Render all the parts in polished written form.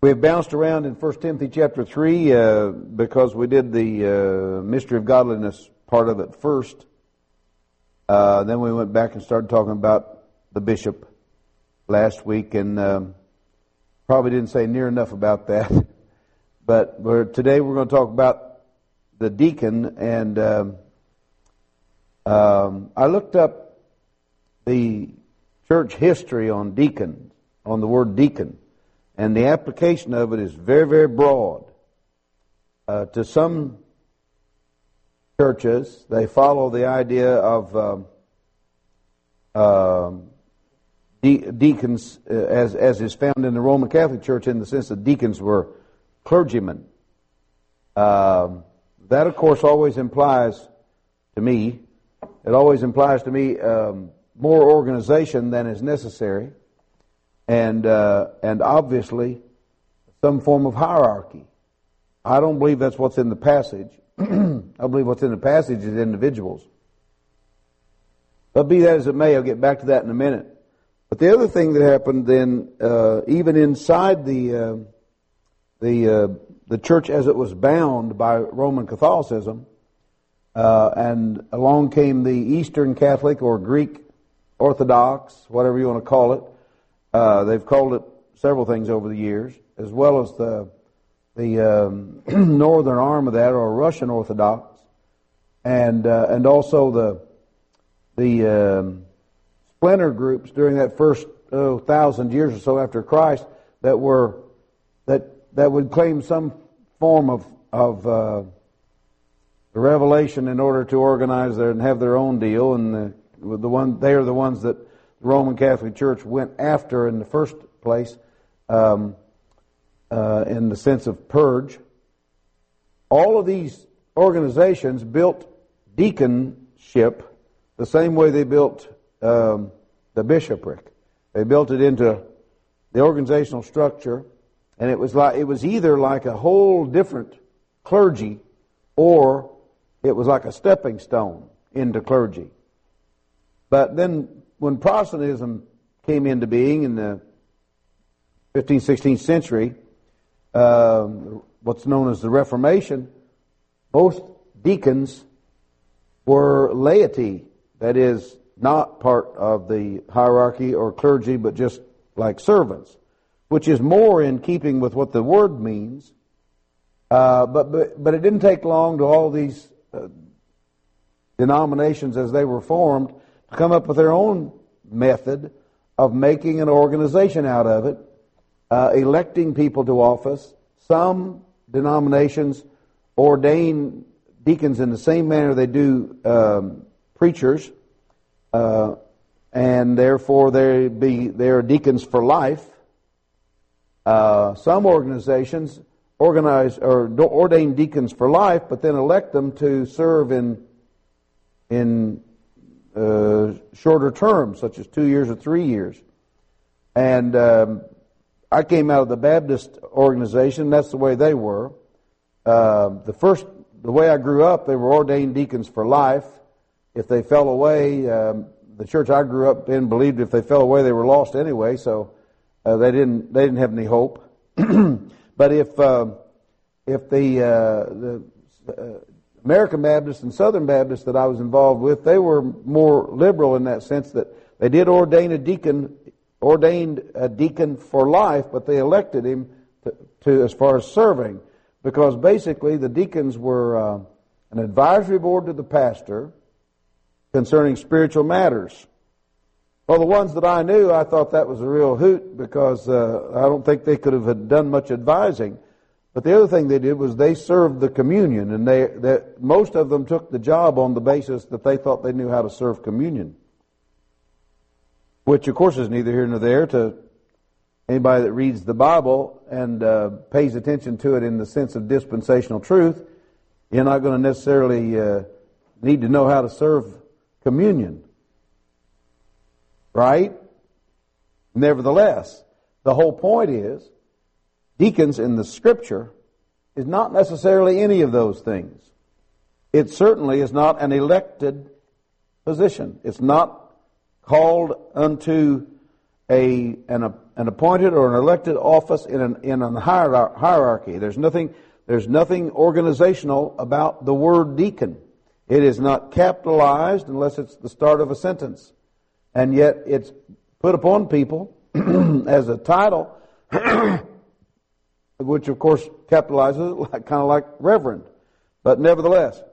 We've bounced around in 1 Timothy chapter 3 because we did the mystery of godliness part of it first. Then we went back and started talking about the bishop last week, and probably didn't say near enough about that. But today we're going to talk about the deacon, and I looked up the church history on deacon, on the word deacon. And the application of it is very, very broad. To some churches, they follow the idea of deacons as is found in the Roman Catholic Church, in the sense that deacons were clergymen. That, of course, always implies to me, more organization than is necessary. And obviously some form of hierarchy. I don't believe that's what's in the passage. I believe what's in the passage is individuals. But be that as it may, I'll get back to that in a minute. But the other thing that happened then, even inside the church as it was bound by Roman Catholicism, and along came the Eastern Catholic or Greek Orthodox, whatever you want to call it. They've called it several things over the years, as well as the northern arm of that, or Russian Orthodox, and also the splinter groups during that first 1,000 years or so after Christ that would claim some form of the revelation in order to organize and have their own deal, and they are the ones that the Roman Catholic Church went after in the first place, in the sense of purge. All of these organizations built deaconship the same way they built the bishopric. They built it into the organizational structure, and it was either like a whole different clergy, or it was like a stepping stone into clergy. But then, when Protestantism came into being in the 15th, 16th century, what's known as the Reformation, most deacons were laity, that is, not part of the hierarchy or clergy, but just like servants, which is more in keeping with what the word means. But it didn't take long to all these denominations, as they were formed, come up with their own method of making an organization out of it, electing people to office. Some denominations ordain deacons in the same manner they do preachers, and therefore they are deacons for life. Some organizations ordain deacons for life, but then elect them to serve in shorter terms, such as 2 years or 3 years. And I came out of the Baptist organization. That's the way they were. The way I grew up, they were ordained deacons for life. If they fell away, the church I grew up in believed if they fell away, they were lost anyway. So they didn't have any hope. But if the American Baptists and Southern Baptists that I was involved with, they were more liberal in that sense, that they did ordained a deacon for life, but they elected him to as far as serving, because basically the deacons were an advisory board to the pastor concerning spiritual matters. Well, the ones that I knew, I thought that was a real hoot, because I don't think they could have done much advising. But the other thing they did was they served the communion, and most of them took the job on the basis that they thought they knew how to serve communion, which of course is neither here nor there to anybody that reads the Bible and pays attention to it in the sense of dispensational truth. You're not going to necessarily need to know how to serve communion, right? Nevertheless, the whole point is, deacons in the Scripture is not necessarily any of those things. It certainly is not an elected position. It's not called unto an appointed or an elected office in an hierarchy. There's nothing organizational about the word deacon. It is not capitalized unless it's the start of a sentence. And yet it's put upon people as a title, which of course capitalizes it kind of like reverend. But nevertheless,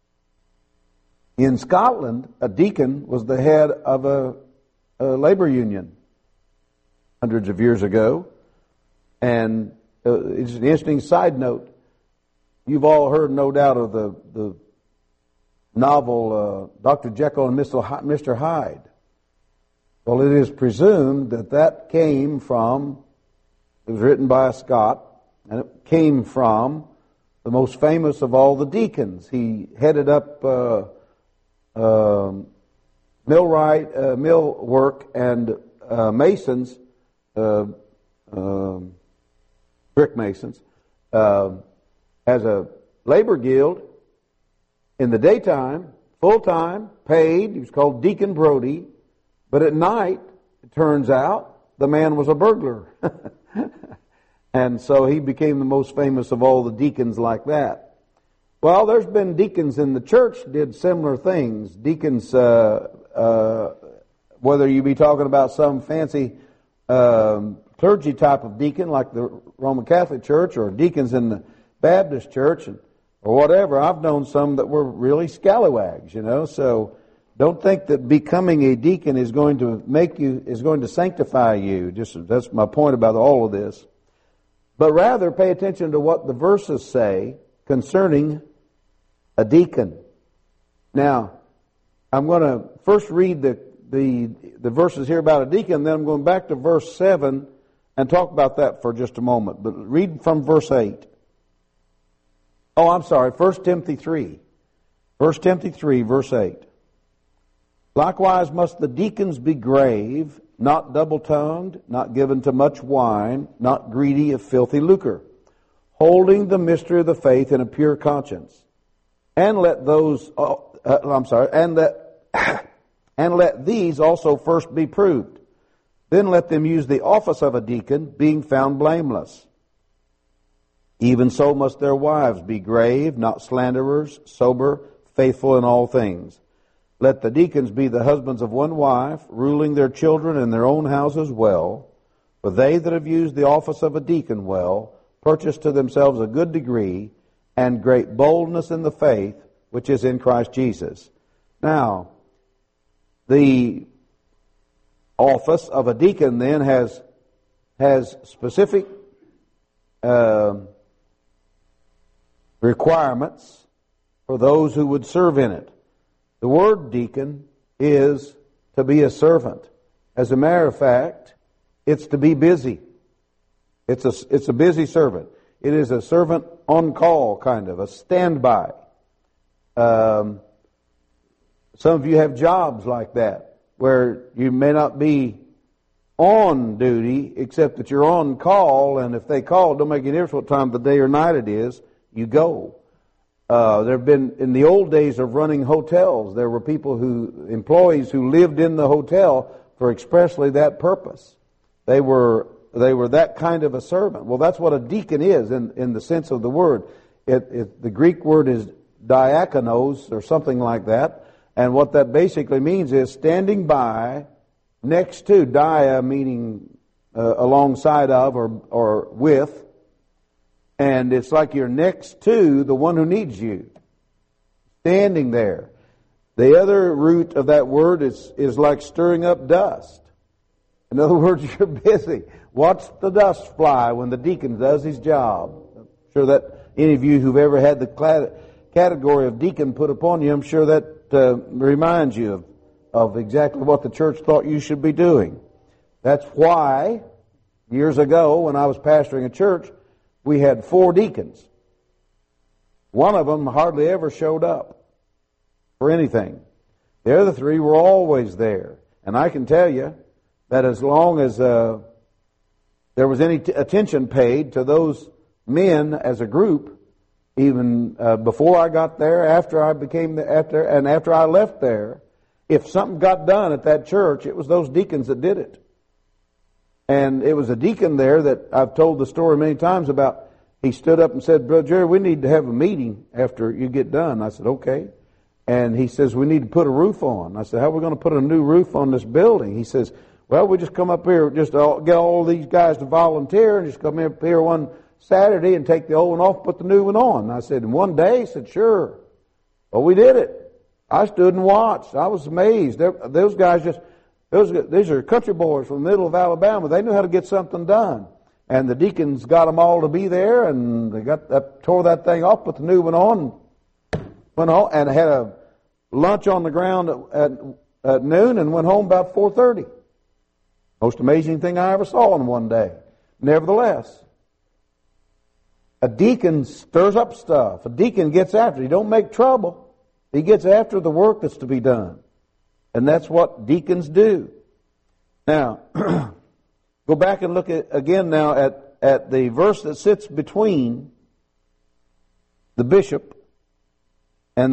in Scotland, a deacon was the head of a labor union hundreds of years ago. And it's an interesting side note. You've all heard, no doubt, of the novel Dr. Jekyll and Mr. Hyde. Well, it is presumed that came from, it was written by a Scot, and it came from the most famous of all the deacons. He headed up mill work and masons, brick masons, as a labor guild in the daytime, full-time, paid. He was called Deacon Brodie. But at night, it turns out, the man was a burglar. And so he became the most famous of all the deacons like that. Well, there's been deacons in the church did similar things. Deacons, whether you be talking about some fancy clergy type of deacon like the Roman Catholic Church, or deacons in the Baptist Church, or whatever. I've known some that were really scallywags, so don't think that becoming a deacon is going to sanctify you. That's my point about all of this. But rather pay attention to what the verses say concerning a deacon. Now, I'm going to first read the verses here about a deacon, then I'm going back to verse 7 and talk about that for just a moment. But read from verse 8. Oh, I'm sorry, 1 Timothy 3. 1 Timothy 3, verse 8. Likewise must the deacons be grave, not double-tongued, not given to much wine, not greedy of filthy lucre, holding the mystery of the faith in a pure conscience. And let these also first be proved. Then let them use the office of a deacon, being found blameless. Even so must their wives be grave, not slanderers, sober, faithful in all things. Let the deacons be the husbands of one wife, ruling their children and their own houses well. For they that have used the office of a deacon well, purchase to themselves a good degree and great boldness in the faith which is in Christ Jesus. Now, the office of a deacon then has specific requirements for those who would serve in it. The word deacon is to be a servant. As a matter of fact, it's to be busy. It's a busy servant. It is a servant on call, kind of, a standby. Some of you have jobs like that, where you may not be on duty, except that you're on call, and if they call, it don't make any difference what time of the day or night it is, you go. There have been, in the old days of running hotels, there were employees who lived in the hotel for expressly that purpose. They were that kind of a servant. Well, that's what a deacon is in the sense of the word. The Greek word is diakonos or something like that. And what that basically means is standing by, next to, dia meaning alongside of or with. And it's like you're next to the one who needs you. Standing there. The other root of that word is like stirring up dust. In other words, you're busy. Watch the dust fly when the deacon does his job. I'm sure that any of you who've ever had the category of deacon put upon you, I'm sure that reminds you of exactly what the church thought you should be doing. That's why, years ago, when I was pastoring a church, we had 4 deacons. One of them hardly ever showed up for anything. The other 3 were always there. And I can tell you that as long as there was any attention paid to those men as a group, even before I got there, after I left there, if something got done at that church, it was those deacons that did it. And it was a deacon there that I've told the story many times about. He stood up and said, Brother Jerry, we need to have a meeting after you get done. I said, okay. And he says, we need to put a roof on. I said, how are we going to put a new roof on this building? He says, well, we just come up here, just get all these guys to volunteer and just come up here one Saturday and take the old one off, put the new one on. And I said, in one day? He said, sure. Well, we did it. I stood and watched. I was amazed. Those guys these are country boys from the middle of Alabama. They knew how to get something done. And the deacons got them all to be there, and they tore that thing off, put the new one on, went home, and had a lunch on the ground at noon, and went home about 4:30. Most amazing thing I ever saw in one day. Nevertheless, a deacon stirs up stuff. A deacon gets after it. He don't make trouble. He gets after the work that's to be done. And that's what deacons do. Now, go back and look again now at the verse that sits between the bishop and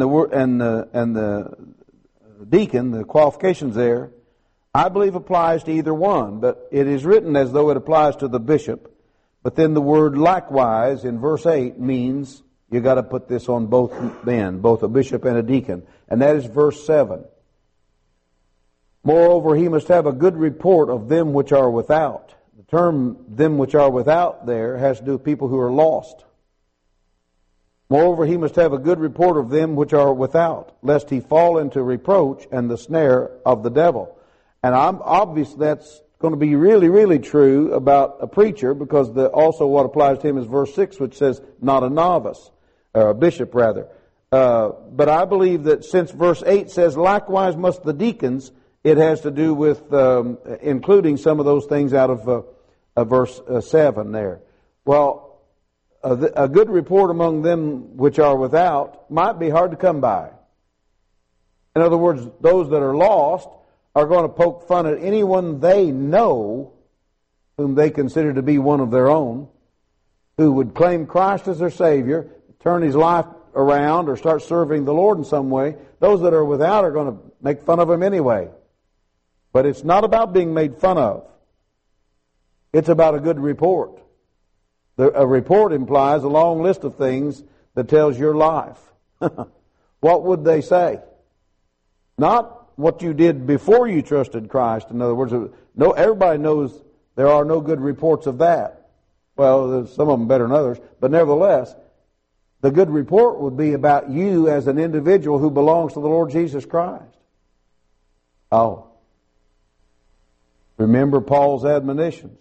the deacon. The qualifications there, I believe, applies to either one, but it is written as though it applies to the bishop. But then the word likewise in verse 8 means you got to put this on both men, both a bishop and a deacon, and that is verse 7. Moreover, he must have a good report of them which are without. The term them which are without there has to do with people who are lost. Moreover, he must have a good report of them which are without, lest he fall into reproach and the snare of the devil. And obviously that's going to be really, really true about a preacher, because also what applies to him is verse 6, which says, not a novice, or a bishop rather. But I believe that since verse 8 says, likewise must the deacons, it has to do with including some of those things out of verse 7 there. Well, a good report among them which are without might be hard to come by. In other words, those that are lost are going to poke fun at anyone they know whom they consider to be one of their own, who would claim Christ as their Savior, turn his life around, or start serving the Lord in some way. Those that are without are going to make fun of him anyway. But it's not about being made fun of. It's about a good report. A report implies a long list of things that tells your life. What would they say? Not what you did before you trusted Christ. In other words, everybody knows there are no good reports of that. Well, there's some of them better than others, but nevertheless, the good report would be about you as an individual who belongs to the Lord Jesus Christ. Oh. Remember Paul's admonitions.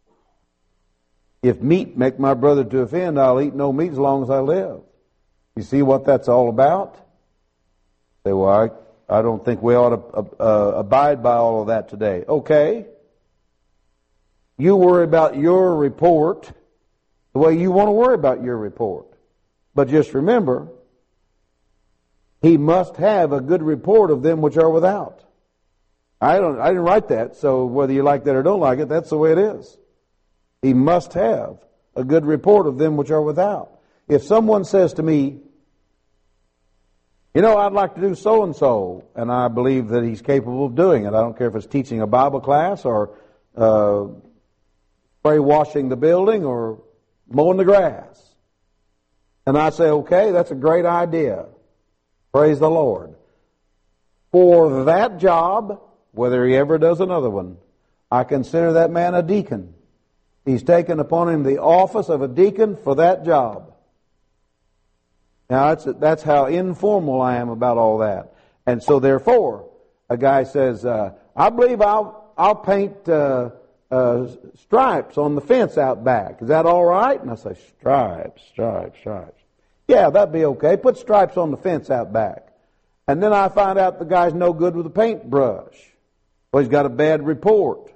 If meat make my brother to offend, I'll eat no meat as long as I live. You see what that's all about? Say, well, I don't think we ought to abide by all of that today. Okay. You worry about your report the way you want to worry about your report. But just remember, he must have a good report of them which are without. I didn't write that, so whether you like that or don't like it, that's the way it is. He must have a good report of them which are without. If someone says to me, I'd like to do so-and-so, and I believe that he's capable of doing it. I don't care if it's teaching a Bible class or spray washing the building or mowing the grass. And I say, okay, that's a great idea. Praise the Lord. For that job, whether he ever does another one, I consider that man a deacon. He's taken upon him the office of a deacon for that job. Now, that's how informal I am about all that. And so, therefore, a guy says, I believe I'll paint stripes on the fence out back. Is that all right? And I say, stripes. Yeah, that'd be okay. Put stripes on the fence out back. And then I find out the guy's no good with a paintbrush. Well, he's got a bad report.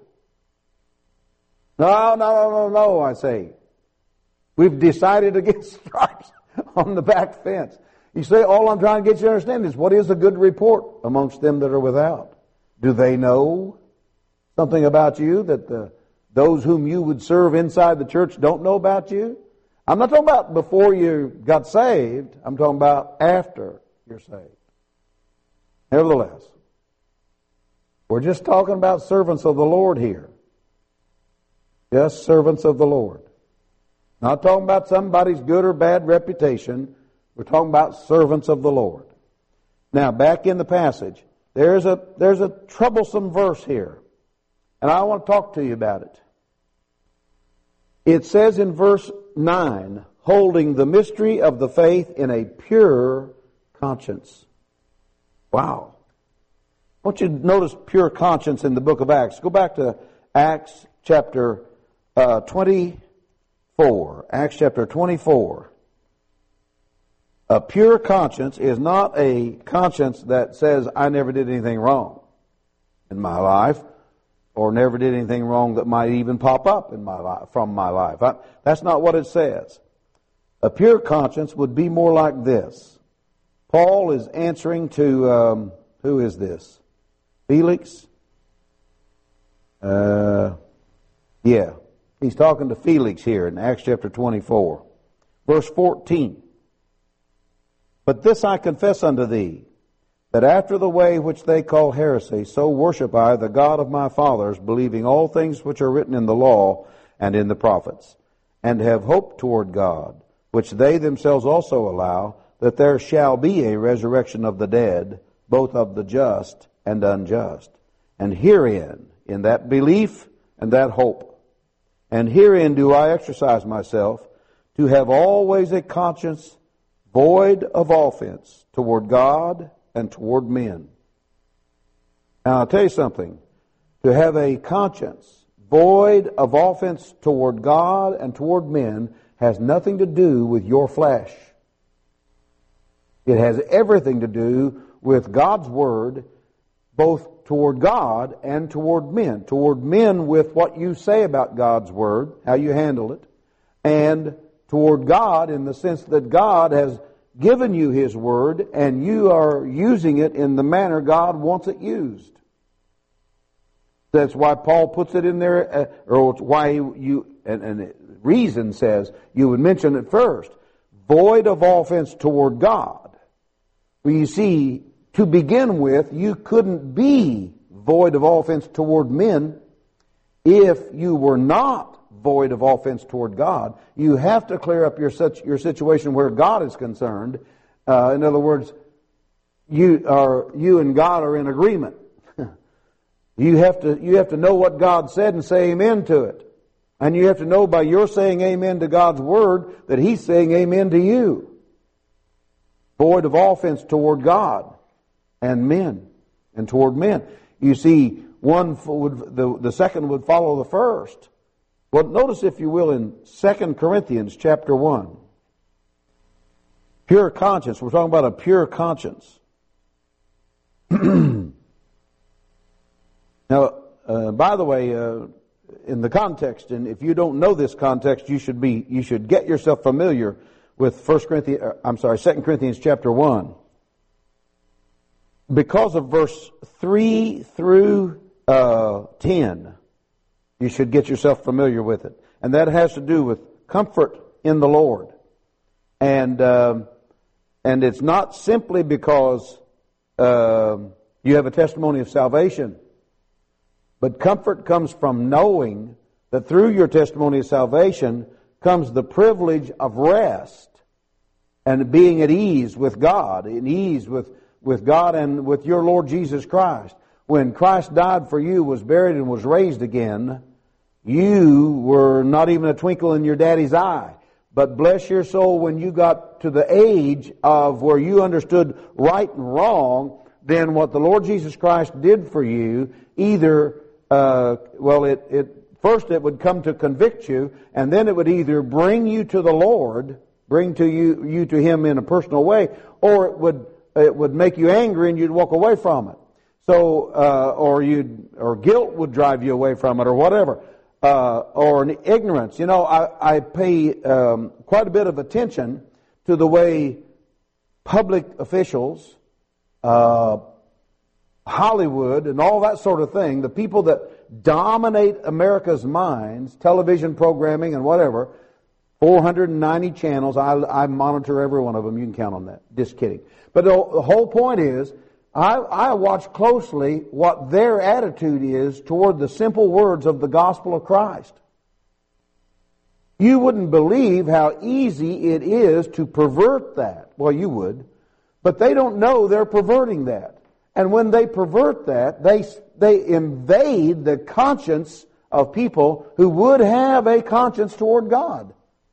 No, I say. We've decided against stripes on the back fence. You see, all I'm trying to get you to understand is what is a good report amongst them that are without? Do they know something about you that those whom you would serve inside the church don't know about you? I'm not talking about before you got saved. I'm talking about after you're saved. Nevertheless, we're just talking about servants of the Lord here. Just servants of the Lord. Not talking about somebody's good or bad reputation. We're talking about servants of the Lord. Now, back in the passage, there's a troublesome verse here. And I want to talk to you about it. It says in verse 9, holding the mystery of the faith in a pure conscience. Wow. I want you to notice pure conscience in the book of Acts. Go back to Acts chapter 24. Acts chapter 24. A pure conscience is not a conscience that says, I never did anything wrong in my life, or never did anything wrong that might even pop up in my life, from my life. That's not what it says. A pure conscience would be more like this. Paul is answering to, who is this? Felix? Yeah. He's talking to Felix here in Acts chapter 24. Verse 14. But this I confess unto thee, that after the way which they call heresy, so worship I the God of my fathers, believing all things which are written in the law and in the prophets, and have hope toward God, which they themselves also allow, that there shall be a resurrection of the dead, both of the just and unjust. And herein, in that belief and that hope, and herein do I exercise myself, to have always a conscience void of offense toward God and toward men. Now I'll tell you something. To have a conscience void of offense toward God and toward men has nothing to do with your flesh. It has everything to do with God's Word, both toward God and toward men. Toward men with what you say about God's Word, how you handle it, and toward God in the sense that God has given you His Word and you are using it in the manner God wants it used. That's why Paul puts it in there, or why and reason says you would mention it first. Void of offense toward God. Well, you see, to begin with, you couldn't be void of offense toward men if you were not void of offense toward God. You have to clear up your situation where God is concerned. In other words, you and God are in agreement. You have to know what God said and say amen to it. And you have to know by your saying amen to God's Word that He's saying amen to you. Void of offense toward God and men, and toward men. You see, the second would follow the first. Well, notice, if you will, in 2 Corinthians chapter 1. Pure conscience. We're talking about a pure conscience. Now, by the way, in the context, and if you don't know this context, you should get yourself familiar with 2 Corinthians chapter 1. Because of verse 3 through 10, you should get yourself familiar with it. And that has to do with comfort in the Lord. And it's not simply because you have a testimony of salvation, but comfort comes from knowing that through your testimony of salvation comes the privilege of rest and being at ease with God, at ease with God and with your Lord Jesus Christ. When Christ died for you, was buried, and was raised again, you were not even a twinkle in your daddy's eye. But bless your soul, when you got to the age of where you understood right and wrong, then what the Lord Jesus Christ did for you, either, first it would come to convict you, and then it would either bring you to the Lord, bring to you to Him in a personal way, or it would make you angry and you'd walk away from it. So, or guilt would drive you away from it, or whatever, or an ignorance. You know, I pay quite a bit of attention to the way public officials, Hollywood, and all that sort of thing, the people that dominate America's minds, television programming and whatever, 490 channels. I monitor every one of them. You can count on that. Just kidding. But the whole point is, I watch closely what their attitude is toward the simple words of the gospel of Christ. You wouldn't believe how easy it is to pervert that. Well, you would. But they don't know they're perverting that. And when they pervert that, they invade the conscience of people who would have a conscience toward God.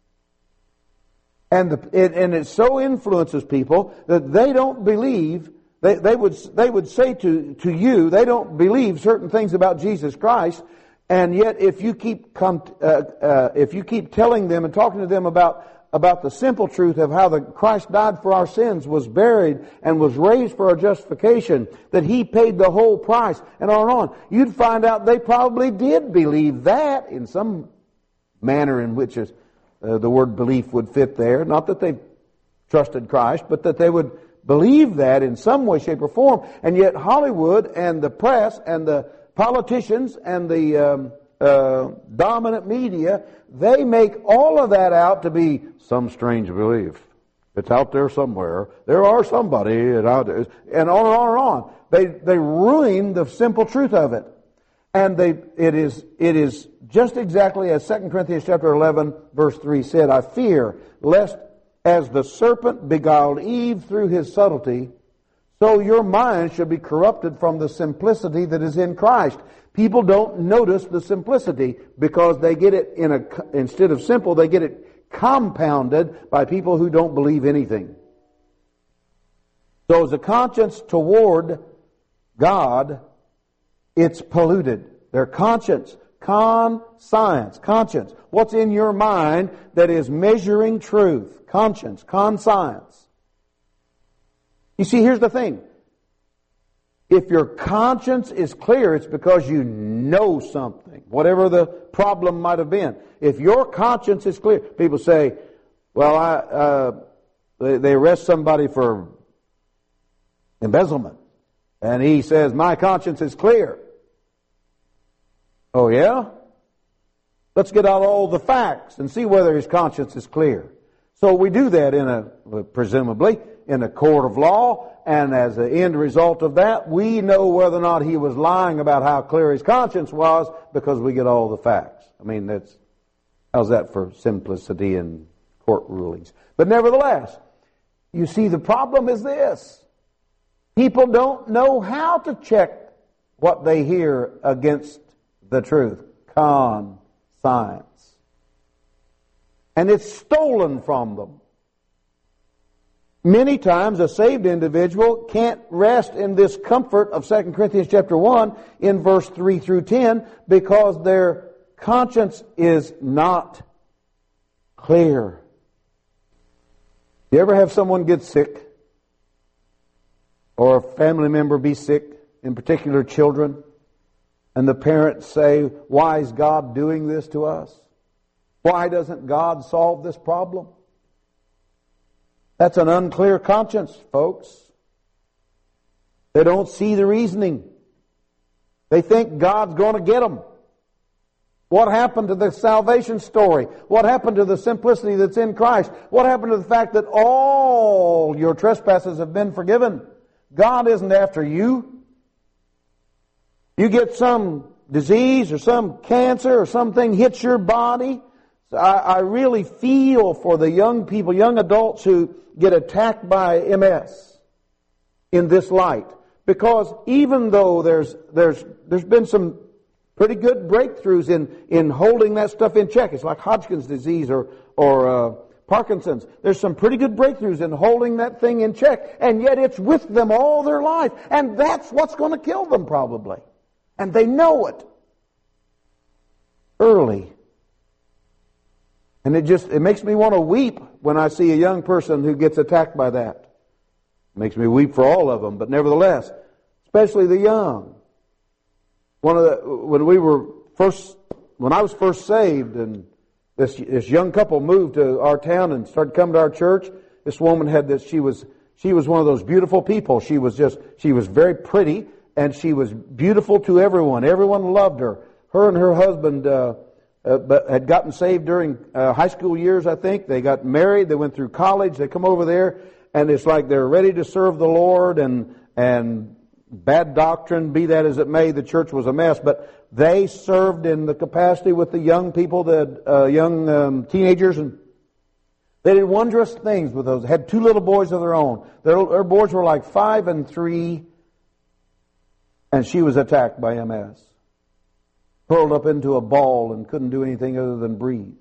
And it so influences people that they don't believe, they would say to you, they don't believe certain things about Jesus Christ. And yet, if you keep telling them and talking to them about the simple truth of how Christ died for our sins, was buried, and was raised for our justification, that He paid the whole price, and on, you'd find out they probably did believe that in some manner in which the word belief would fit there. Not that they trusted Christ, but that they would believe that in some way, shape, or form. And yet Hollywood and the press and the politicians and the dominant media, they make all of that out to be some strange belief. It's out there somewhere. There are somebody out there, and on and on and on. They ruin the simple truth of it. And it is just exactly as 2 Corinthians chapter 11 verse 3 said, I fear lest as the serpent beguiled Eve through his subtlety, so your mind should be corrupted from the simplicity that is in Christ. People don't notice the simplicity because they get it instead of simple, they get it compounded by people who don't believe anything. So as a conscience toward God, it's polluted. Their conscience, conscience. What's in your mind that is measuring truth? Conscience, conscience. You see, here's the thing. If your conscience is clear, it's because you know something, whatever the problem might have been. If your conscience is clear, people say, well, they arrest somebody for embezzlement, and he says, my conscience is clear. Oh, yeah? Let's get out all the facts and see whether his conscience is clear. So we do that presumably in a court of law, and as an end result of that, we know whether or not he was lying about how clear his conscience was because we get all the facts. I mean, how's that for simplicity in court rulings? But nevertheless, you see, the problem is this. People don't know how to check what they hear against the truth. Science. And it's stolen from them. Many times a saved individual can't rest in this comfort of 2 Corinthians chapter 1 in verse 3 through 10 because their conscience is not clear. You ever have someone get sick? Or a family member be sick, in particular children, and the parents say, why is God doing this to us? Why doesn't God solve this problem? That's an unclear conscience, folks. They don't see the reasoning. They think God's going to get them. What happened to the salvation story? What happened to the simplicity that's in Christ? What happened to the fact that all your trespasses have been forgiven? God isn't after you. You get some disease or some cancer or something hits your body. I really feel for the young people, young adults who get attacked by MS in this light. Because even though there's been some pretty good breakthroughs in holding that stuff in check. It's like Hodgkin's disease or Parkinson's. There's some pretty good breakthroughs in holding that thing in check. And yet it's with them all their life. And that's what's going to kill them probably. And they know it early. And it makes me want to weep when I see a young person who gets attacked by that. It makes me weep for all of them, but nevertheless, especially the young. When I was first saved, and this young couple moved to our town and started coming to our church. This woman had this. She was one of those beautiful people. She was very pretty, and she was beautiful to everyone. Everyone loved her. Her and her husband had gotten saved during high school years, I think. They got married. They went through college. They come over there, and it's like they're ready to serve the Lord, and bad doctrine, be that as it may, the church was a mess, but they served in the capacity with the young people, the young teenagers, and they did wondrous things with those. They had 2 little boys of their own. Their boys were like 5 and 3, and she was attacked by MS. Curled up into a ball and couldn't do anything other than breathe.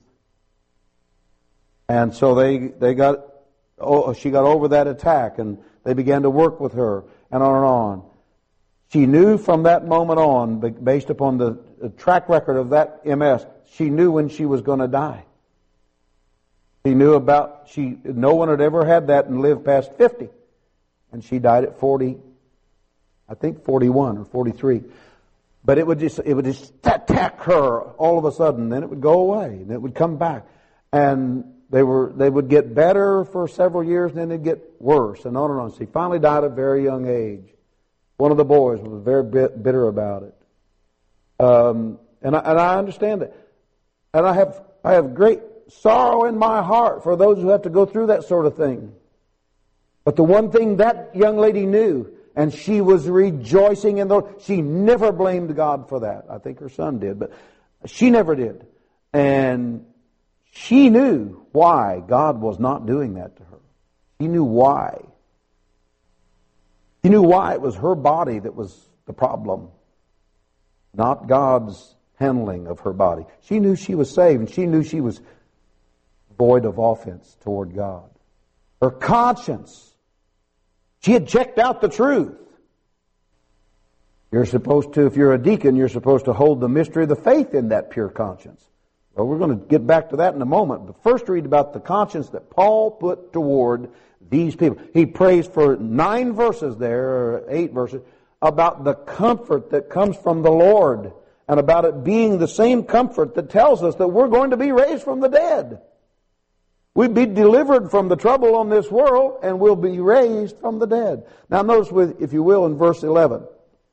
And so she got over that attack, and they began to work with her, and on and on. She knew from that moment on, based upon the track record of that MS, she knew when she was going to die. She knew no one had ever had that and lived past 50. And she died at 40, I think 41 or 43. But it would just attack her all of a sudden, then it would go away, and it would come back. And they would get better for several years, and then they'd get worse, and on and on. She finally died at a very young age. One of the boys was very bitter about it. And I understand it. And I have great sorrow in my heart for those who have to go through that sort of thing. But the one thing that young lady knew, and she was rejoicing in the Lord, she never blamed God for that. I think her son did, but she never did. And she knew why God was not doing that to her. She knew why. She knew why it was her body that was the problem, not God's handling of her body. She knew she was saved, and she knew she was void of offense toward God. Her conscience, she had checked out the truth. You're supposed to, if you're a deacon, you're supposed to hold the mystery of the faith in that pure conscience. Well, we're going to get back to that in a moment. But first read about the conscience that Paul put toward these people. He prays for 9 verses there, or 8 verses, about the comfort that comes from the Lord, and about it being the same comfort that tells us that we're going to be raised from the dead. We'll be delivered from the trouble on this world, and we'll be raised from the dead. Now notice, if you will, in verse 11.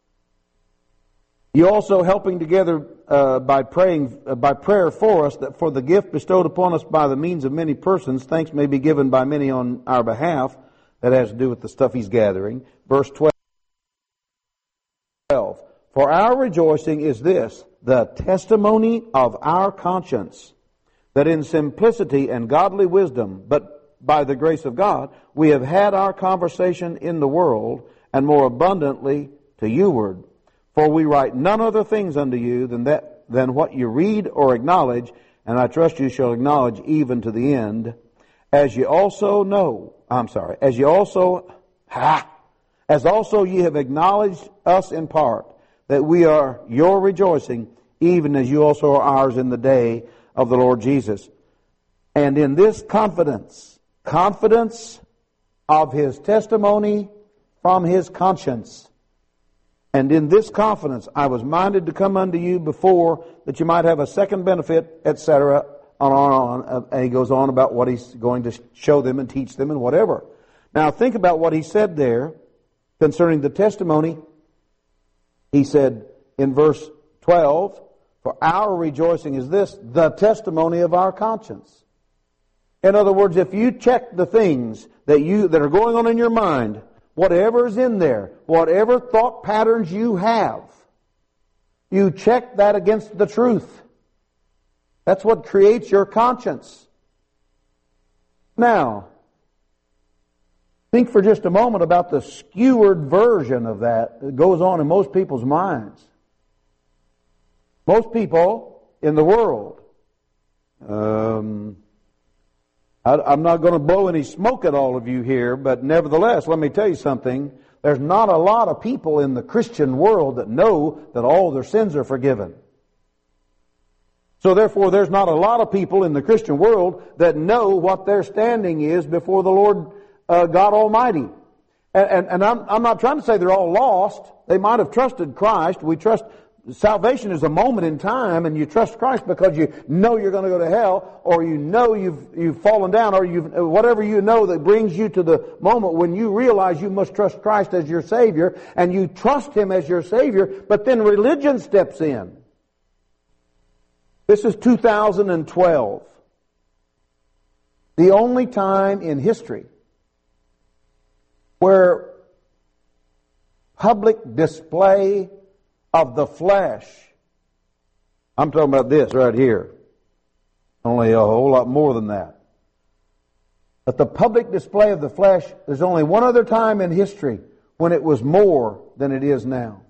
You also helping together by prayer for us, that for the gift bestowed upon us by the means of many persons, thanks may be given by many on our behalf. That has to do with the stuff he's gathering. Verse 12. For our rejoicing is this, the testimony of our conscience, that in simplicity and godly wisdom, but by the grace of God, we have had our conversation in the world, and more abundantly to youward. For we write none other things unto you than what you read or acknowledge, and I trust you shall acknowledge even to the end, as also ye have acknowledged us in part, that we are your rejoicing, even as you also are ours in the day of the Lord Jesus. And in this confidence of his testimony from his conscience, and in this confidence I was minded to come unto you before, that you might have a second benefit, etc. On. And he goes on about what he's going to show them and teach them and whatever. Now think about what he said there concerning the testimony. He said in verse 12, for our rejoicing is this, the testimony of our conscience. In other words, if you check the things that are going on in your mind, whatever is in there, whatever thought patterns you have, you check that against the truth. That's what creates your conscience. Now, think for just a moment about the skewered version of that goes on in most people's minds. Most people in the world, I'm not going to blow any smoke at all of you here, but nevertheless, let me tell you something. There's not a lot of people in the Christian world that know that all their sins are forgiven. So therefore, there's not a lot of people in the Christian world that know what their standing is before the Lord God Almighty. And I'm not trying to say they're all lost. They might have trusted Christ. Salvation is a moment in time, and you trust Christ because you know you're going to go to hell, or you know you've fallen down, or whatever you know that brings you to the moment when you realize you must trust Christ as your Savior, and you trust Him as your Savior, but then religion steps in. This is 2012. The only time in history where public display of the flesh. I'm talking about this right here. Only a whole lot more than that. But the public display of the flesh, there's only one other time in history when it was more than it is now.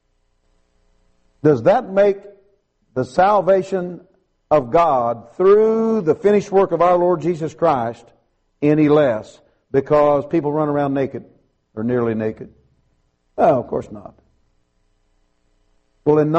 Does that make the salvation of God through the finished work of our Lord Jesus Christ any less because people run around naked or nearly naked? No, of course not. Well, in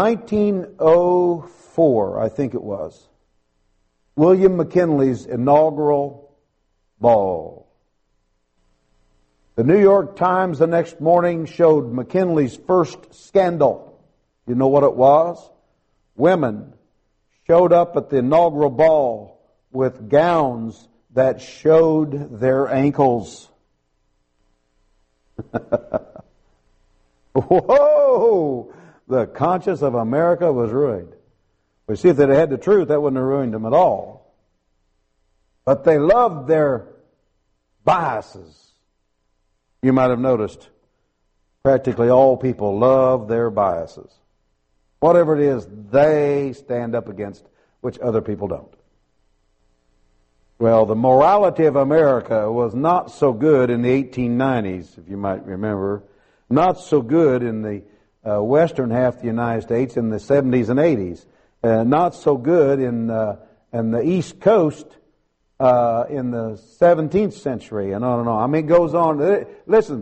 1904, I think it was, William McKinley's inaugural ball. The New York Times the next morning showed McKinley's first scandal. You know what it was? Women showed up at the inaugural ball with gowns that showed their ankles. Whoa! The conscience of America was ruined. We see if they'd had the truth, that wouldn't have ruined them at all. But they loved their biases. You might have noticed practically all people love their biases. Whatever it is, they stand up against, which other people don't. Well, the morality of America was not so good in the 1890s, if you might remember. Not so good in the western half of the United States in the 70s and 80s. Not so good in the East Coast in the 17th century, and on and on. I mean, it goes on. Listen,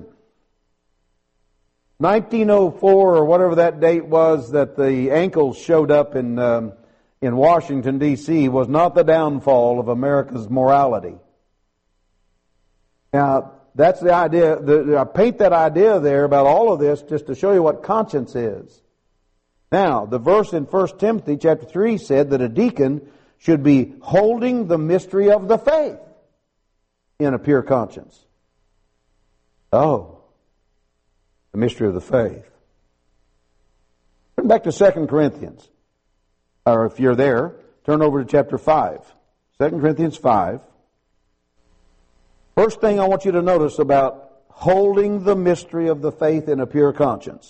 1904 or whatever that date was that the ankles showed up in Washington, D.C. was not the downfall of America's morality. Now, that's the idea. I paint that idea there about all of this just to show you what conscience is. Now, the verse in 1 Timothy chapter 3 said that a deacon should be holding the mystery of the faith in a pure conscience. Oh, the mystery of the faith. Turn back to 2 Corinthians. Or if you're there, turn over to chapter 5. 2 Corinthians 5. First thing I want you to notice about holding the mystery of the faith in a pure conscience.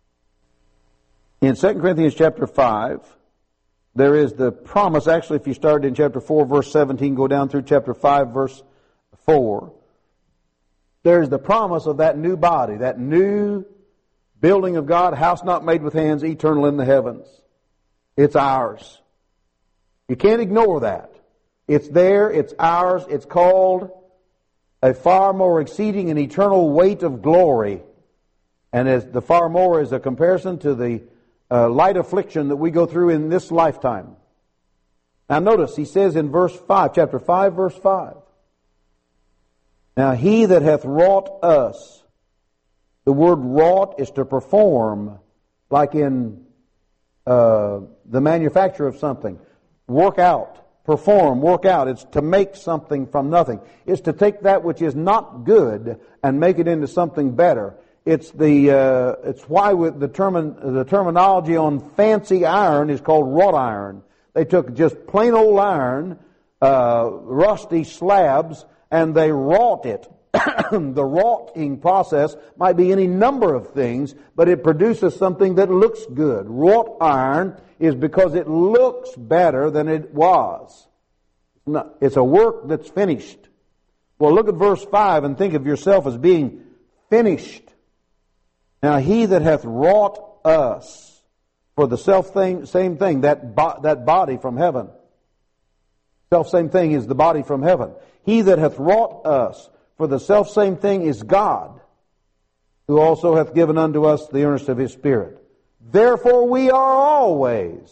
In 2 Corinthians chapter 5, there is the promise. Actually, if you start in chapter 4, verse 17, go down through chapter 5, verse 4. There's the promise of that new body, that new building of God, house not made with hands, eternal in the heavens. It's ours. You can't ignore that. It's there, it's ours, it's called a far more exceeding and eternal weight of glory. And as the far more is a comparison to the light affliction that we go through in this lifetime. Now notice, he says in verse 5, chapter 5, verse 5. Now he that hath wrought us, the word wrought is to perform, like in the manufacture of something. Work out, perform, work out. It's to make something from nothing. It's to take that which is not good and make it into something better. It's why with the terminology on fancy iron is called wrought iron. They took just plain old iron, rusty slabs, and they wrought it. The wroughting process might be any number of things, but it produces something that looks good. Wrought iron is because it looks better than it was. It's a work that's finished. Well, look at verse 5 and think of yourself as being finished. Now he that hath wrought us for the same thing, that body from heaven. Same thing is the body from heaven. He that hath wrought us for the same thing is God, who also hath given unto us the earnest of His Spirit. Therefore we are always.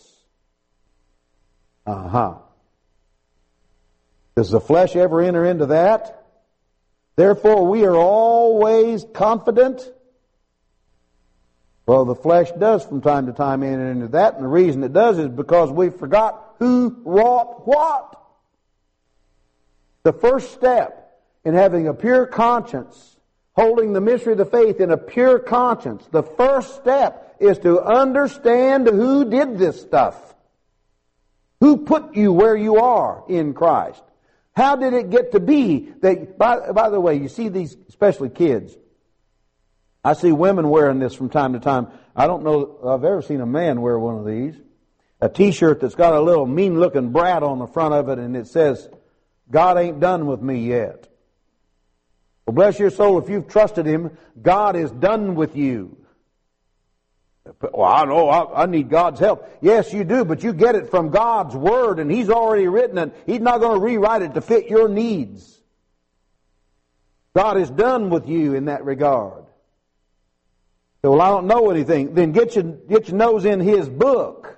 Does the flesh ever enter into that? Therefore we are always confident. Well, the flesh does from time to time enter into that, and the reason it does is because we forgot who wrought what. The first step in having a pure conscience, holding the mystery of the faith in a pure conscience, the first step is to understand who did this stuff. Who put you where you are in Christ? How did it get to be that, by the way, you see these, especially kids, I see women wearing this from time to time. I don't know if I've ever seen a man wear one of these. A T-shirt that's got a little mean-looking brat on the front of it, and it says, God ain't done with me yet. Well, bless your soul, if you've trusted Him, God is done with you. Well, I know I need God's help. Yes, you do, but you get it from God's Word, and He's already written it. He's not going to rewrite it to fit your needs. God is done with you in that regard. So, well, I don't know anything. Then get your nose in His book.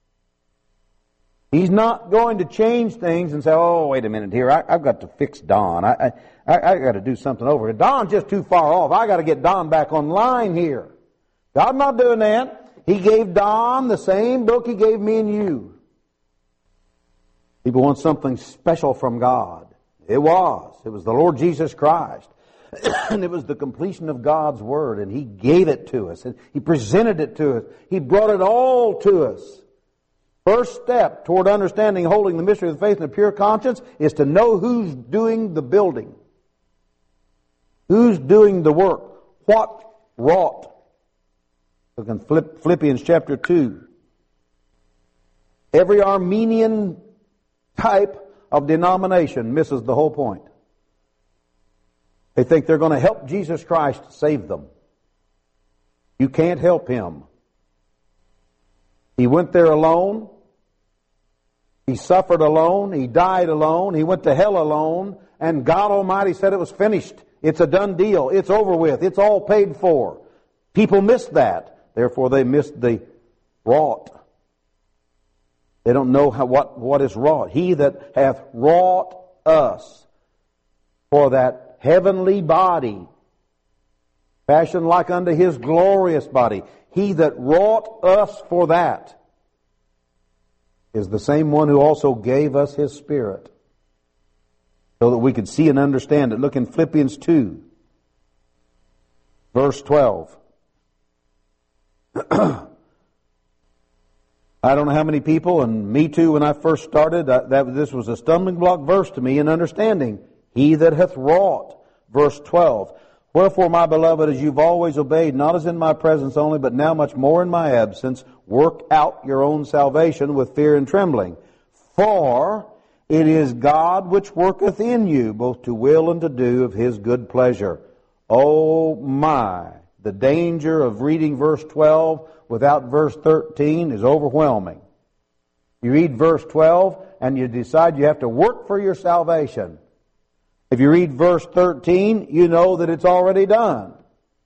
He's not going to change things and say, oh, wait a minute here, I've got to fix Don. I got to do something over here. Don's just too far off. I got to get Don back on line here. God's not doing that. He gave Don the same book He gave me and you. People want something special from God. It was the Lord Jesus Christ. And it was the completion of God's Word, and He gave it to us, and He presented it to us. He brought it all to us. First step toward understanding and holding the mystery of the faith in a pure conscience is to know who's doing the building. Who's doing the work? What wrought? Look in Philippians chapter 2. Every Armenian type of denomination misses the whole point. They think they're going to help Jesus Christ save them. You can't help Him. He went there alone. He suffered alone. He died alone. He went to hell alone. And God Almighty said it was finished. It's a done deal. It's over with. It's all paid for. People missed that. Therefore, they missed the wrought. They don't know what is wrought. He that hath wrought us for that heavenly body, fashioned like unto His glorious body. He that wrought us for that is the same one who also gave us His Spirit so that we could see and understand it. Look in Philippians 2, verse 12. I don't know how many people, and me too when I first started, this was a stumbling block verse to me in understanding. He that hath wrought, verse 12. Wherefore, my beloved, as you've always obeyed, not as in my presence only, but now much more in my absence, work out your own salvation with fear and trembling. For it is God which worketh in you, both to will and to do of His good pleasure. Oh my! The danger of reading verse 12 without verse 13 is overwhelming. You read verse 12 and you decide you have to work for your salvation. If you read verse 13, you know that it's already done.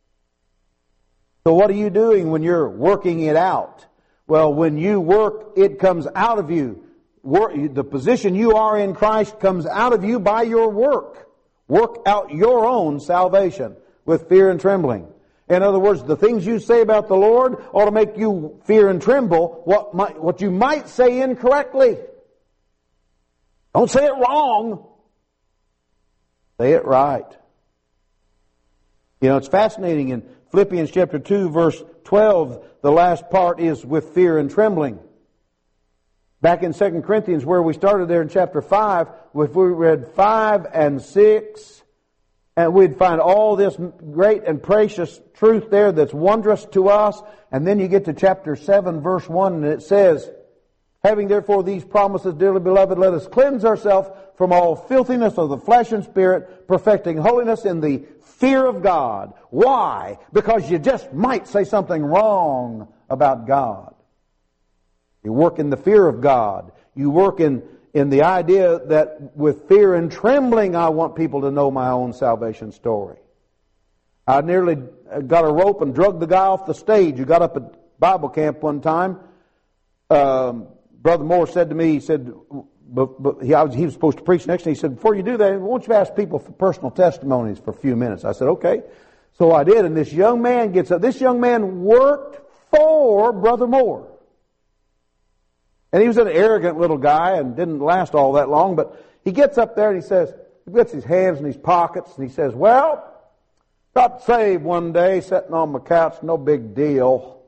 So what are you doing when you're working it out? Well, when you work, it comes out of you. The position you are in Christ comes out of you by your work. Work out your own salvation with fear and trembling. In other words, the things you say about the Lord ought to make you fear and tremble what you might say incorrectly. Don't say it wrong. Say it right. You know, it's fascinating in Philippians chapter 2, verse 12, the last part is with fear and trembling. Back in 2 Corinthians, where we started there in chapter 5, if we read 5 and 6, and we'd find all this great and precious truth there that's wondrous to us. And then you get to chapter 7, verse 1, and it says, having therefore these promises, dearly beloved, let us cleanse ourselves from all filthiness of the flesh and spirit, perfecting holiness in the fear of God. Why? Because you just might say something wrong about God. You work in the fear of God. You work in the idea that with fear and trembling, I want people to know my own salvation story. I nearly got a rope and drugged the guy off the stage who got up at Bible camp one time. Brother Moore said to me, he said, he was supposed to preach next, and he said, before you do that, won't you ask people for personal testimonies for a few minutes? I said, okay. So I did, and this young man gets up. This young man worked for Brother Moore. And he was an arrogant little guy and didn't last all that long, but he gets up there and he says, he puts his hands in his pockets and he says, well, got saved one day sitting on my couch, no big deal.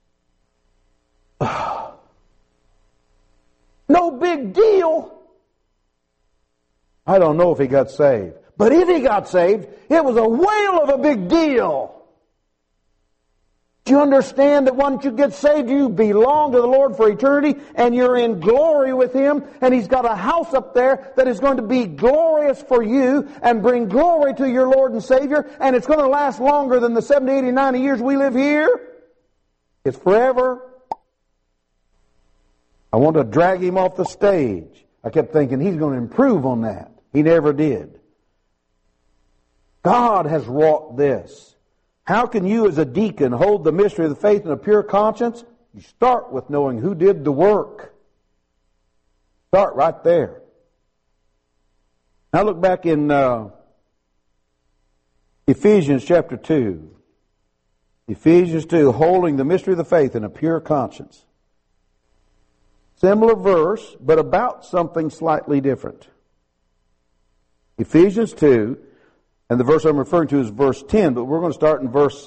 No big deal? I don't know if he got saved. But if he got saved, it was a whale of a big deal. Do you understand that once you get saved, you belong to the Lord for eternity, and you're in glory with Him, and He's got a house up there that is going to be glorious for you and bring glory to your Lord and Savior, and it's going to last longer than the 70, 80, 90 years we live here. It's forever. I want to drag him off the stage. I kept thinking he's going to improve on that. He never did. God has wrought this. How can you as a deacon hold the mystery of the faith in a pure conscience? You start with knowing who did the work. Start right there. Now look back in Ephesians chapter 2. Ephesians 2, holding the mystery of the faith in a pure conscience. Similar verse, but about something slightly different. Ephesians 2, and the verse I'm referring to is verse 10, but we're going to start in verse,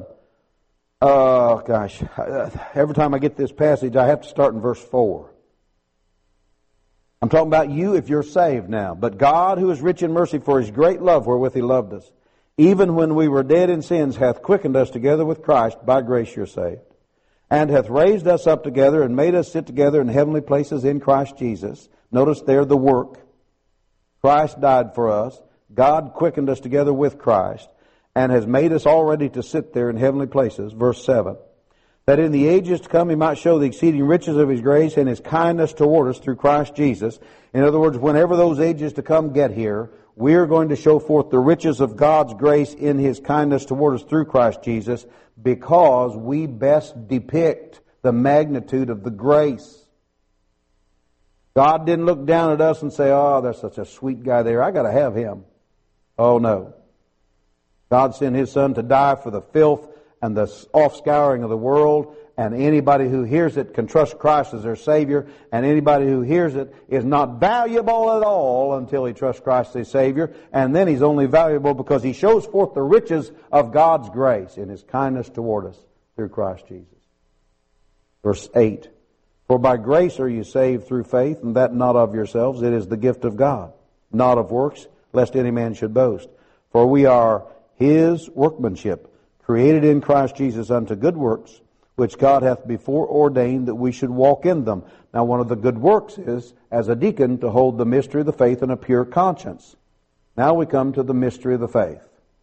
every time I get this passage, I have to start in verse 4. I'm talking about you if you're saved now. But God, who is rich in mercy for His great love wherewith He loved us, even when we were dead in sins, hath quickened us together with Christ. By grace you're saved. And hath raised us up together and made us sit together in heavenly places in Christ Jesus. Notice there the work. Christ died for us. God quickened us together with Christ and has made us already to sit there in heavenly places. Verse 7. That in the ages to come He might show the exceeding riches of His grace and His kindness toward us through Christ Jesus. In other words, whenever those ages to come get here, we're going to show forth the riches of God's grace in His kindness toward us through Christ Jesus, because we best depict the magnitude of the grace. God didn't look down at us and say, oh, there's such a sweet guy there, I got to have him. Oh no. God sent His Son to die for the filth and the offscouring of the world, and anybody who hears it can trust Christ as their Savior, and anybody who hears it is not valuable at all until he trusts Christ as Savior, and then he's only valuable because he shows forth the riches of God's grace in His kindness toward us through Christ Jesus. Verse 8, for by grace are you saved through faith, and that not of yourselves, it is the gift of God, not of works, lest any man should boast. For we are His workmanship, created in Christ Jesus unto good works, which God hath before ordained that we should walk in them. Now one of the good works is, as a deacon, to hold the mystery of the faith in a pure conscience. Now we come to the mystery of the faith.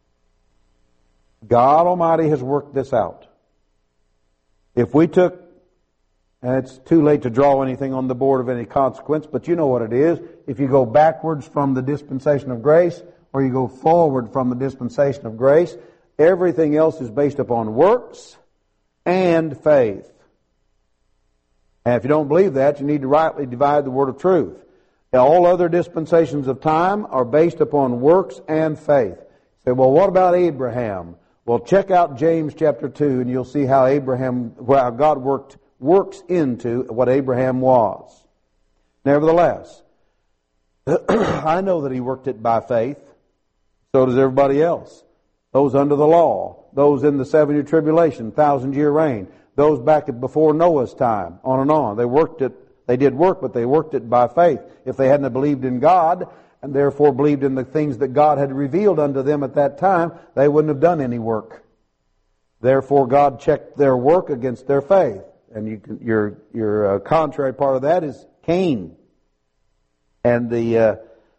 God Almighty has worked this out. If we took, and it's too late to draw anything on the board of any consequence, but you know what it is. If you go backwards from the dispensation of grace, or you go forward from the dispensation of grace, everything else is based upon works and faith. And if you don't believe that, you need to rightly divide the word of truth. All other dispensations of time are based upon works and faith. You say, well, what about Abraham? Well, check out James chapter 2 and you'll see how God works into what Abraham was. Nevertheless, I know that he worked it by faith. So does everybody else. Those under the law, those in the 7-year tribulation, 1,000-year reign, those back before Noah's time, on and on. They did work, but they worked it by faith. If they hadn't believed in God, and therefore believed in the things that God had revealed unto them at that time, they wouldn't have done any work. Therefore, God checked their work against their faith. And your contrary part of that is Cain. And the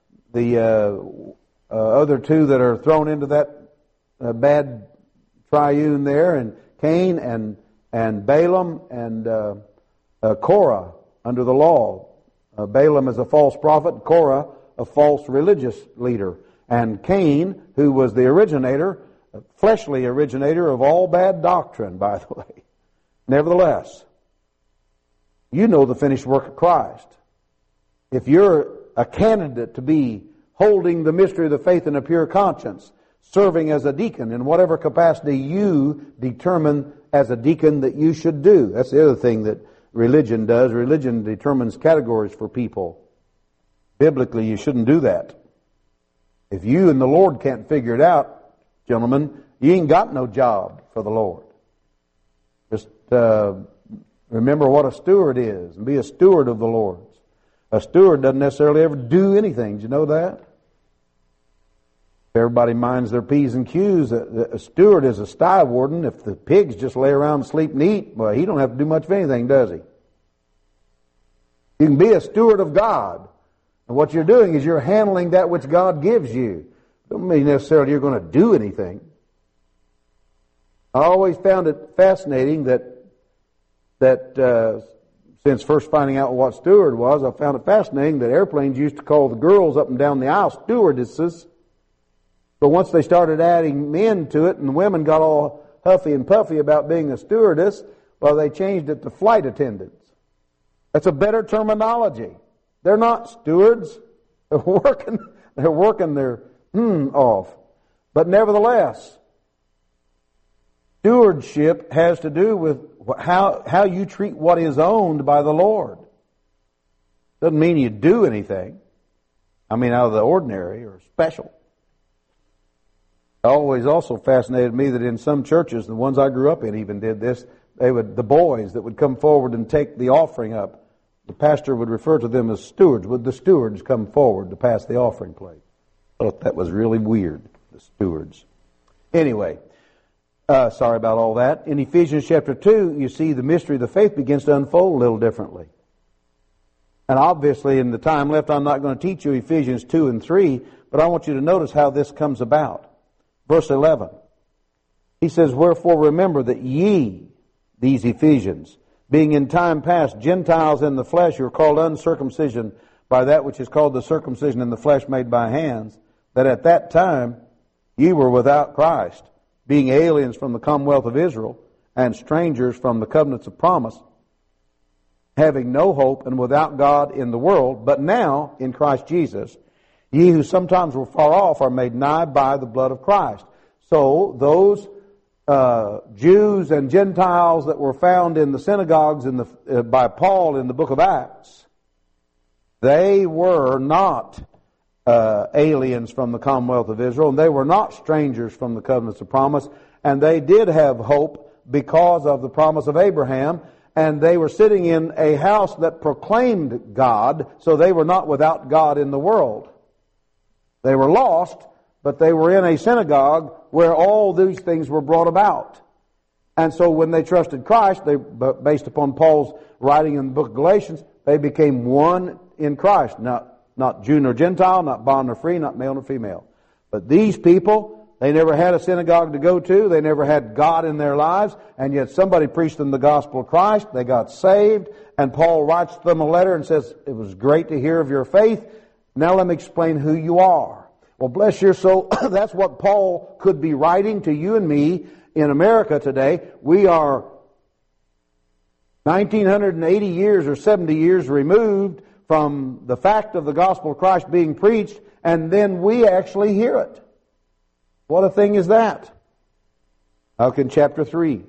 other two that are thrown into that bad triune there, and Cain and Balaam and Korah under the law. Balaam is a false prophet, Korah a false religious leader, and Cain, who was the originator, fleshly originator of all bad doctrine, by the way. Nevertheless, you know the finished work of Christ. If you're a candidate to be holding the mystery of the faith in a pure conscience, serving as a deacon in whatever capacity you determine as a deacon that you should do. That's the other thing that religion does. Religion determines categories for people. Biblically, you shouldn't do that. If you and the Lord can't figure it out, gentlemen, you ain't got no job for the Lord. Just remember what a steward is and be a steward of the Lord's. A steward doesn't necessarily ever do anything. Did you know that? Everybody minds their P's and Q's. A steward is a sty warden. If the pigs just lay around and sleep and eat, well, he don't have to do much of anything, does he? You can be a steward of God. And what you're doing is you're handling that which God gives you. Don't mean necessarily you're going to do anything. I always found it fascinating that since first finding out what steward was, I found it fascinating that airplanes used to call the girls up and down the aisle stewardesses. But once they started adding men to it and the women got all huffy and puffy about being a stewardess, well, they changed it to flight attendants. That's a better terminology. They're not stewards. They're working their off. But nevertheless, stewardship has to do with how you treat what is owned by the Lord. Doesn't mean you do anything. I mean out of the ordinary or special. It always also fascinated me that in some churches, the ones I grew up in even did this, the boys that would come forward and take the offering up, the pastor would refer to them as stewards. Would the stewards come forward to pass the offering plate? I thought that was really weird, the stewards. Anyway, sorry about all that. In Ephesians chapter 2, you see the mystery of the faith begins to unfold a little differently. And obviously, in the time left, I'm not going to teach you Ephesians 2 and 3, but I want you to notice how this comes about. Verse 11. He says, "Wherefore remember that ye," these Ephesians, "being in time past Gentiles in the flesh, who are called uncircumcision by that which is called the circumcision in the flesh made by hands, that at that time ye were without Christ, being aliens from the commonwealth of Israel, and strangers from the covenants of promise, having no hope and without God in the world, but now in Christ Jesus, ye who sometimes were far off are made nigh by the blood of Christ." So those Jews and Gentiles that were found in the synagogues by Paul in the book of Acts, they were not aliens from the commonwealth of Israel, and they were not strangers from the covenants of promise, and they did have hope because of the promise of Abraham, and they were sitting in a house that proclaimed God, so they were not without God in the world. They were lost, but they were in a synagogue where all these things were brought about. And so when they trusted Christ, based upon Paul's writing in the book of Galatians, they became one in Christ. Not Jew nor Gentile, not bond nor free, not male nor female. But these people, they never had a synagogue to go to. They never had God in their lives. And yet somebody preached them the gospel of Christ. They got saved. And Paul writes them a letter and says, "It was great to hear of your faith. Now let me explain who you are." Well, bless your soul, that's what Paul could be writing to you and me in America today. We are 1980 years or 70 years removed from the fact of the gospel of Christ being preached, and then we actually hear it. What a thing is that? Look in chapter 3,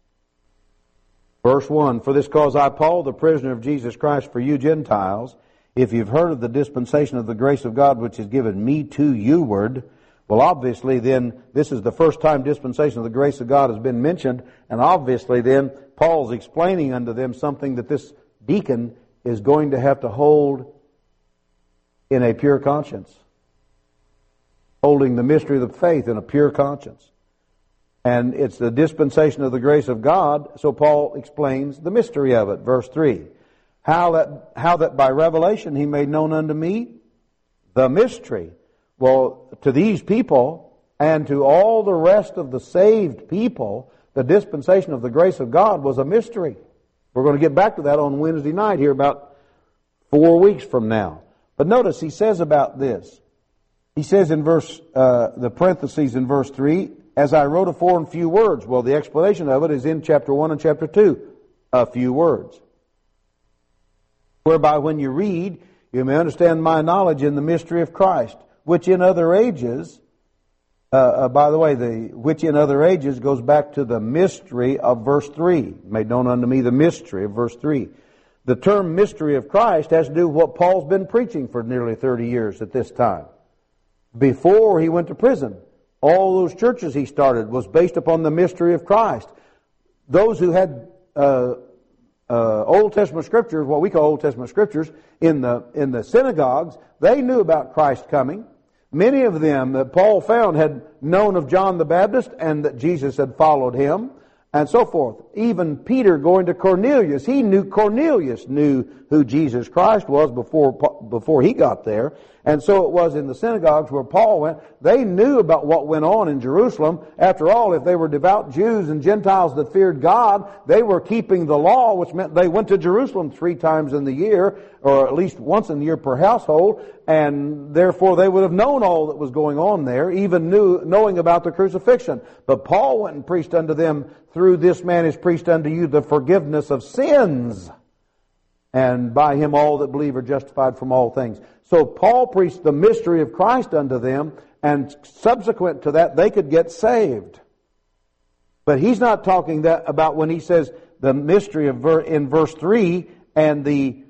verse 1. "For this cause I, Paul, the prisoner of Jesus Christ for you Gentiles, if you've heard of the dispensation of the grace of God which is given me to youward." Well, obviously then, this is the first time dispensation of the grace of God has been mentioned, and obviously then, Paul's explaining unto them something that this deacon is going to have to hold in a pure conscience. Holding the mystery of the faith in a pure conscience. And it's the dispensation of the grace of God, so Paul explains the mystery of it. Verse 3. How that by revelation he made known unto me the mystery. Well, to these people and to all the rest of the saved people, the dispensation of the grace of God was a mystery. We're going to get back to that on Wednesday night here about 4 weeks from now. But notice he says about this. He says in the parentheses in verse 3, "As I wrote afore in few words." Well, the explanation of it is in chapter 1 and chapter 2. A few words. "Whereby when you read, you may understand my knowledge in the mystery of Christ, which in other ages," by the way, which in other ages goes back to the mystery of verse 3. "Made known unto me the mystery" of verse 3. The term mystery of Christ has to do with what Paul's been preaching for nearly 30 years at this time. Before he went to prison, all those churches he started was based upon the mystery of Christ. Those who had Old Testament scriptures, what we call Old Testament scriptures, in the synagogues, they knew about Christ coming. Many of them that Paul found had known of John the Baptist and that Jesus had followed him, and so forth. Even Peter going to Cornelius, Cornelius knew who Jesus Christ was before he got there. And so it was in the synagogues where Paul went. They knew about what went on in Jerusalem. After all, if they were devout Jews and Gentiles that feared God, they were keeping the law, which meant they went to Jerusalem 3 times in the year, or at least once in the year per household, and therefore they would have known all that was going on there, even knowing about the crucifixion. But Paul went and preached unto them, through this man is preached unto you the forgiveness of sins. And by him all that believe are justified from all things. So Paul preached the mystery of Christ unto them, and subsequent to that they could get saved. But he's not talking about when he says the mystery of in verse 3 and the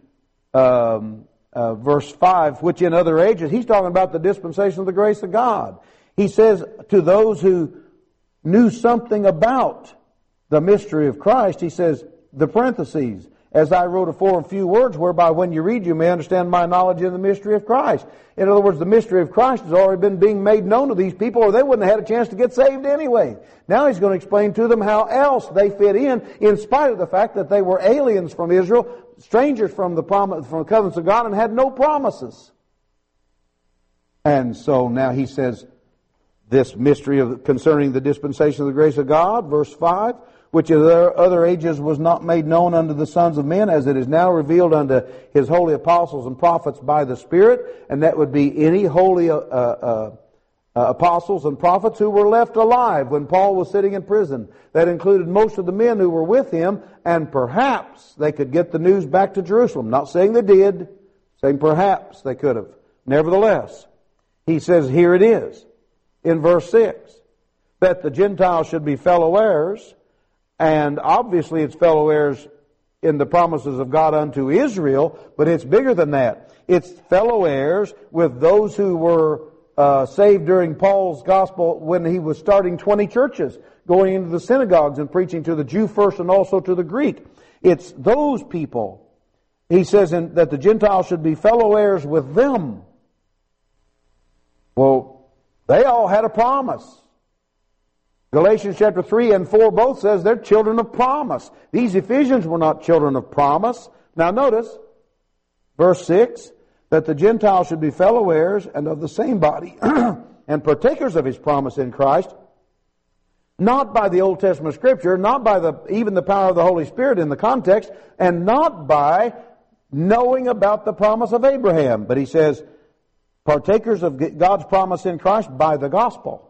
verse 5, which in other ages, he's talking about the dispensation of the grace of God. He says to those who knew something about the mystery of Christ, he says, the parentheses, as I wrote afore in few words, whereby when you read you may understand my knowledge in the mystery of Christ. In other words, the mystery of Christ has already been being made known to these people, or they wouldn't have had a chance to get saved anyway. Now he's going to explain to them how else they fit in spite of the fact that they were aliens from Israel, strangers from the covenants of God, and had no promises. And so now he says, this mystery concerning the dispensation of the grace of God, verse 5, which in other ages was not made known unto the sons of men, as it is now revealed unto his holy apostles and prophets by the Spirit. And that would be any holy apostles and prophets who were left alive when Paul was sitting in prison. That included most of the men who were with him, and perhaps they could get the news back to Jerusalem. Not saying they did, saying perhaps they could have. Nevertheless, he says, here it is, in verse 6, that the Gentiles should be fellow heirs. And obviously it's fellow heirs in the promises of God unto Israel, but it's bigger than that. It's fellow heirs with those who were saved during Paul's gospel when he was starting 20 churches, going into the synagogues and preaching to the Jew first and also to the Greek. It's those people. He says that the Gentiles should be fellow heirs with them. Well, they all had a promise. Galatians chapter 3 and 4 both says they're children of promise. These Ephesians were not children of promise. Now notice, verse 6, that the Gentiles should be fellow heirs and of the same body and partakers of his promise in Christ, not by the Old Testament Scripture, not by even the power of the Holy Spirit in the context, and not by knowing about the promise of Abraham. But he says, partakers of God's promise in Christ by the gospel.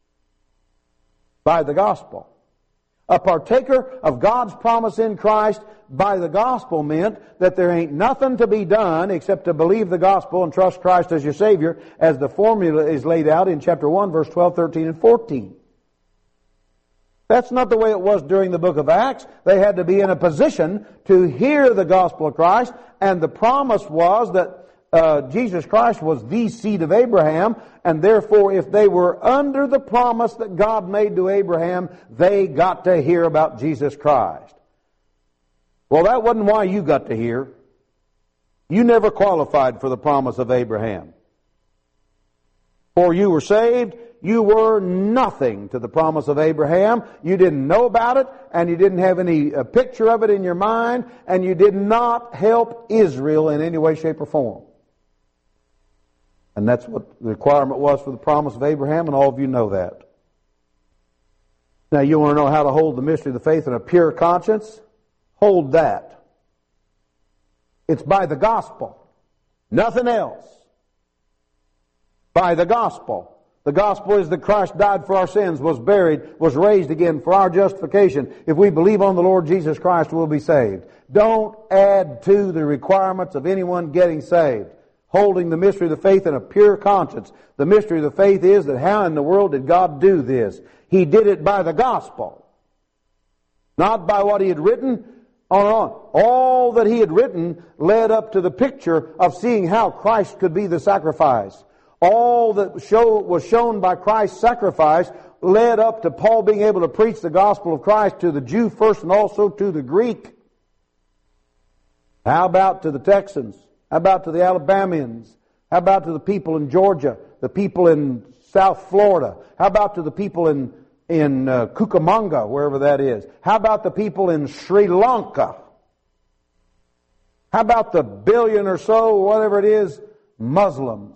By the gospel. A partaker of God's promise in Christ by the gospel meant that there ain't nothing to be done except to believe the gospel and trust Christ as your Savior, as the formula is laid out in chapter 1, verse 12, 13, and 14. That's not the way it was during the book of Acts. They had to be in a position to hear the gospel of Christ, and the promise was that Jesus Christ was the seed of Abraham, and therefore if they were under the promise that God made to Abraham, they got to hear about Jesus Christ. Well, that wasn't why you got to hear. You never qualified for the promise of Abraham. For you were saved, you were nothing to the promise of Abraham. You didn't know about it, and you didn't have any picture of it in your mind, and you did not help Israel in any way, shape, or form. And that's what the requirement was for the promise of Abraham, and all of you know that. Now, you want to know how to hold the mystery of the faith in a pure conscience? Hold that. It's by the gospel. Nothing else. By the gospel. The gospel is that Christ died for our sins, was buried, was raised again for our justification. If we believe on the Lord Jesus Christ, we'll be saved. Don't add to the requirements of anyone getting saved. Holding the mystery of the faith in a pure conscience. The mystery of the faith is that how in the world did God do this? He did it by the gospel. Not by what He had written on. All that He had written led up to the picture of seeing how Christ could be the sacrifice. All that was shown by Christ's sacrifice led up to Paul being able to preach the gospel of Christ to the Jew first and also to the Greek. How about to the Texans? How about to the Alabamians? How about to the people in Georgia, the people in South Florida? How about to the people in Cucamonga, wherever that is? How about the people in Sri Lanka? How about the billion or so, whatever it is, Muslims?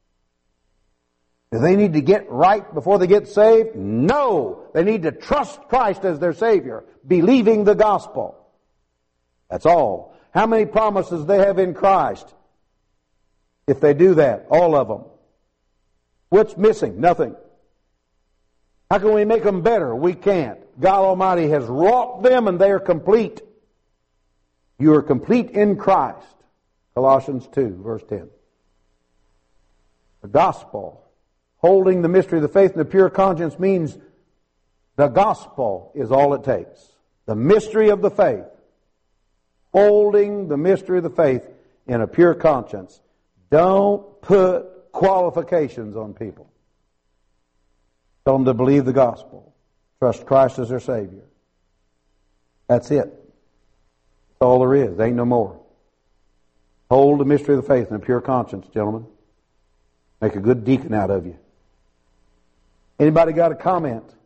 Do they need to get right before they get saved? No! They need to trust Christ as their Savior, believing the gospel. That's all. How many promises they have in Christ? If they do that, all of them. What's missing? Nothing. How can we make them better? We can't. God Almighty has wrought them and they are complete. You are complete in Christ. Colossians 2, verse 10. The gospel, holding the mystery of the faith in a pure conscience, means the gospel is all it takes. The mystery of the faith. Holding the mystery of the faith in a pure conscience. Don't put qualifications on people. Tell them to believe the gospel. Trust Christ as their Savior. That's it. That's all there is. There ain't no more. Hold the mystery of the faith in a pure conscience, gentlemen. Make a good deacon out of you. Anybody got a comment?